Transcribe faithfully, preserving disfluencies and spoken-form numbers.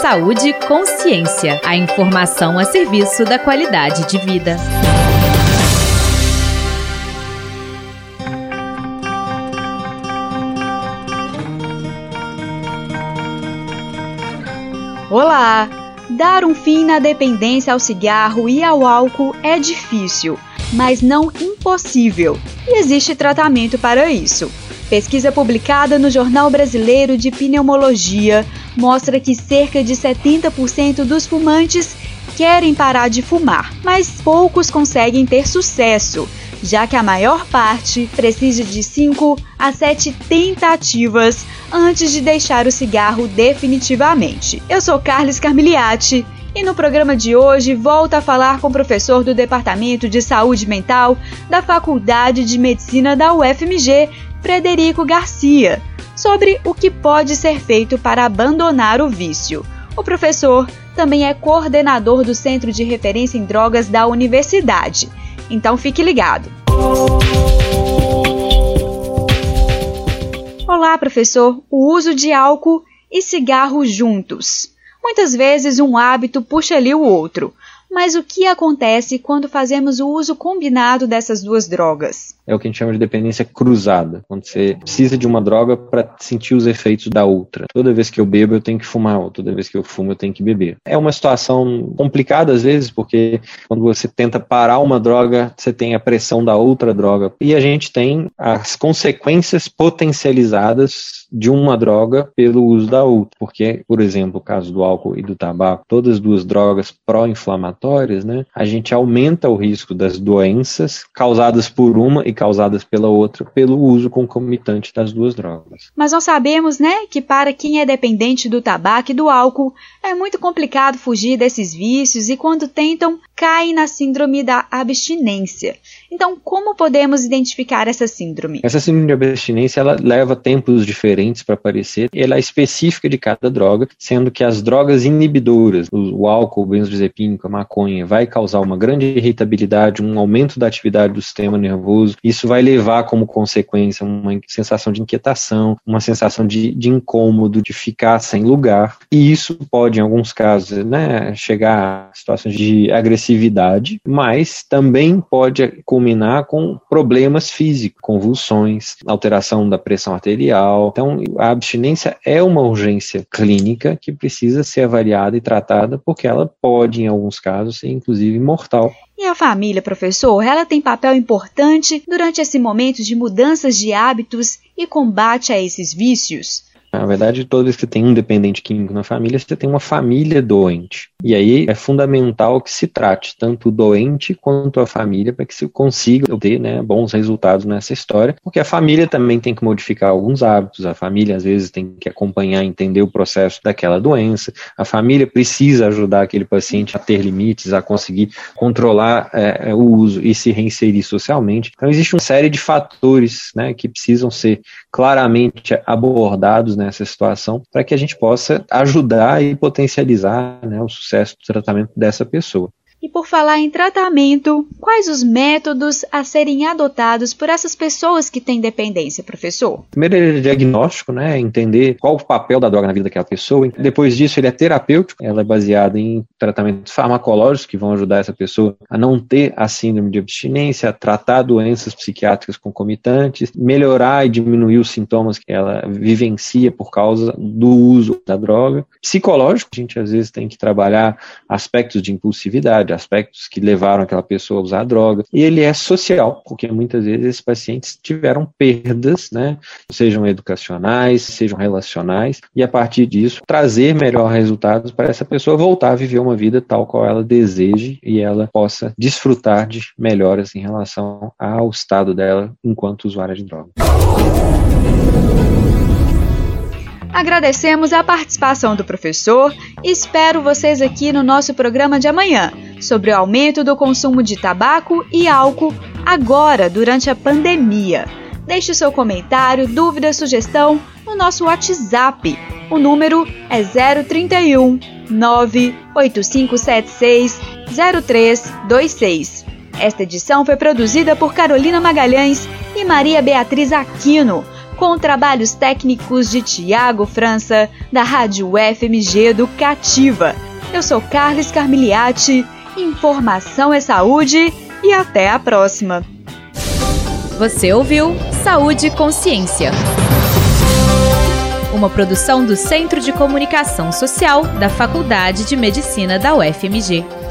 Saúde e Consciência. A informação a serviço da qualidade de vida. Olá! Dar um fim na dependência ao cigarro e ao álcool é difícil, mas não impossível, e existe tratamento para isso. Pesquisa publicada no Jornal Brasileiro de Pneumologia mostra que cerca de setenta por cento dos fumantes querem parar de fumar, mas poucos conseguem ter sucesso, já que a maior parte precisa de cinco a sete tentativas antes de deixar o cigarro definitivamente. Eu sou Carlos Carmiliati e no programa de hoje volto a falar com o professor do Departamento de Saúde Mental da Faculdade de Medicina da U F M G, Frederico Garcia, sobre o que pode ser feito para abandonar o vício. O professor também é coordenador do Centro de Referência em Drogas da Universidade. Então fique ligado. Olá, professor. O uso de álcool e cigarro juntos. Muitas vezes um hábito puxa ali o outro. Mas o que acontece quando fazemos o uso combinado dessas duas drogas? É o que a gente chama de dependência cruzada, quando você precisa de uma droga para sentir os efeitos da outra. Toda vez que eu bebo, eu tenho que fumar, ou toda vez que eu fumo, eu tenho que beber. É uma situação complicada às vezes, porque quando você tenta parar uma droga, você tem a pressão da outra droga. E a gente tem as consequências potencializadas de uma droga pelo uso da outra. Porque, por exemplo, o caso do álcool e do tabaco, todas as duas drogas pró-inflamatórias, né, a gente aumenta o risco das doenças causadas por uma e causadas pela outra pelo uso concomitante das duas drogas. Mas nós sabemos, né, que para quem é dependente do tabaco e do álcool, é muito complicado fugir desses vícios e quando tentam, caem na síndrome da abstinência. Então, como podemos identificar essa síndrome? Essa síndrome de abstinência, ela leva tempos diferentes para aparecer e ela é específica de cada droga, sendo que as drogas inibidoras, o álcool, o benzodiazepínico, a maconha, vai causar uma grande irritabilidade, um aumento da atividade do sistema nervoso. Isso vai levar como consequência uma sensação de inquietação, uma sensação de, de incômodo, de ficar sem lugar. E isso pode, em alguns casos, né, chegar a situações de agressividade, mas também pode culminar com problemas físicos, convulsões, alteração da pressão arterial. Então, a abstinência é uma urgência clínica que precisa ser avaliada e tratada, porque ela pode, em alguns casos, ser inclusive mortal. E a família, professor, ela tem papel importante durante esse momento de mudanças de hábitos e combate a esses vícios? Na verdade, toda vez que você tem um dependente químico na família, você tem uma família doente. E aí é fundamental que se trate tanto o doente quanto a família para que se consiga ter, né, bons resultados nessa história. Porque a família também tem que modificar alguns hábitos, a família às vezes tem que acompanhar e entender o processo daquela doença, a família precisa ajudar aquele paciente a ter limites, a conseguir controlar é, o uso e se reinserir socialmente. Então existe uma série de fatores, né, que precisam ser claramente abordados nessa situação para que a gente possa ajudar e potencializar, né, o sucesso do tratamento dessa pessoa. E por falar em tratamento, quais os métodos a serem adotados por essas pessoas que têm dependência, professor? Primeiro ele é diagnóstico, né? Entender qual o papel da droga na vida daquela pessoa. Depois disso ele é terapêutico, ela é baseada em tratamentos farmacológicos que vão ajudar essa pessoa a não ter a síndrome de abstinência, a tratar doenças psiquiátricas concomitantes, melhorar e diminuir os sintomas que ela vivencia por causa do uso da droga. Psicológico, a gente às vezes tem que trabalhar aspectos de impulsividade, aspectos que levaram aquela pessoa a usar a droga. E ele é social, porque muitas vezes esses pacientes tiveram perdas, né, sejam educacionais, sejam relacionais, e a partir disso trazer melhores resultados para essa pessoa voltar a viver uma vida tal qual ela deseje e ela possa desfrutar de melhoras em relação ao estado dela enquanto usuária de droga. Agradecemos a participação do professor e espero vocês aqui no nosso programa de amanhã sobre o aumento do consumo de tabaco e álcool agora, durante a pandemia. Deixe o seu comentário, dúvida, sugestão no nosso WhatsApp. O número é zero trinta e um, nove oito cinco sete seis, zero três dois seis. Esta edição foi produzida por Carolina Magalhães e Maria Beatriz Aquino, com com trabalhos técnicos de Tiago França, da Rádio U F M G Educativa. Eu sou Carlos Carmiliati, informação é saúde e até a próxima. Você ouviu Saúde e Consciência, uma produção do Centro de Comunicação Social da Faculdade de Medicina da U F M G.